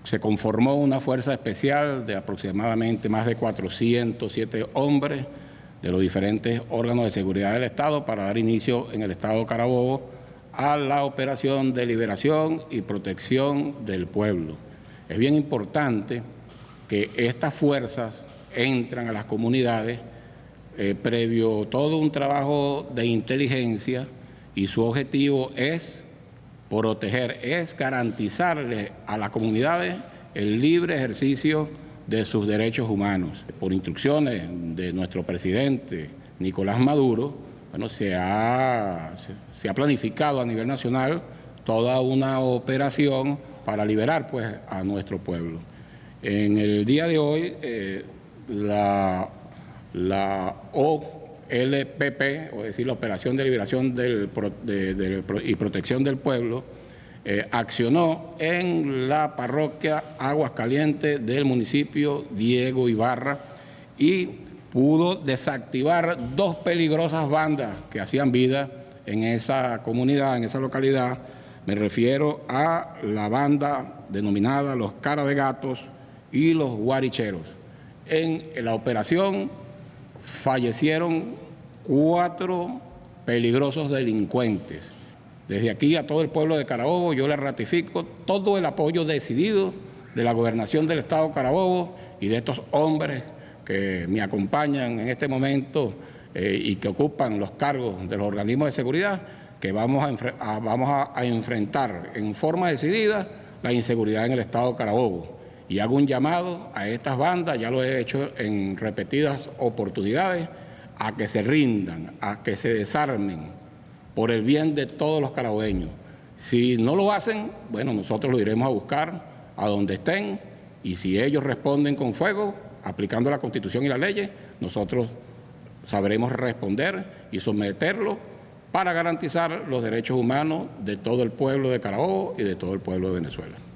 Se conformó una fuerza especial de aproximadamente más de 407 hombres de los diferentes órganos de seguridad del Estado para dar inicio en el Estado Carabobo a la operación de liberación y protección del pueblo. Es bien importante que estas fuerzas entran a las comunidades previo todo un trabajo de inteligencia, y su objetivo es proteger, es garantizarle a las comunidades el libre ejercicio de sus derechos humanos. Por instrucciones de nuestro presidente Nicolás Maduro, bueno, se ha planificado a nivel nacional toda una operación para liberar pues a nuestro pueblo. En el día de hoy la OLPP, o decir la Operación de Liberación y Protección del Pueblo, accionó en la parroquia Aguascalientes del municipio Diego Ibarra y pudo desactivar dos peligrosas bandas que hacían vida en esa comunidad, en esa localidad. Me refiero a la banda denominada Los Cara de Gatos y Los Guaricheros. En la operación fallecieron 4 peligrosos delincuentes. Desde aquí a todo el pueblo de Carabobo yo le ratifico todo el apoyo decidido de la gobernación del Estado Carabobo y de estos hombres que me acompañan en este momento y que ocupan los cargos de los organismos de seguridad, que vamos a enfrentar en forma decidida la inseguridad en el Estado Carabobo. Y hago un llamado a estas bandas, ya lo he hecho en repetidas oportunidades, a que se rindan, a que se desarmen por el bien de todos los carabobeños. Si no lo hacen, bueno, nosotros lo iremos a buscar a donde estén, y si ellos responden con fuego, aplicando la Constitución y las leyes, nosotros sabremos responder y someterlos para garantizar los derechos humanos de todo el pueblo de Carabobo y de todo el pueblo de Venezuela.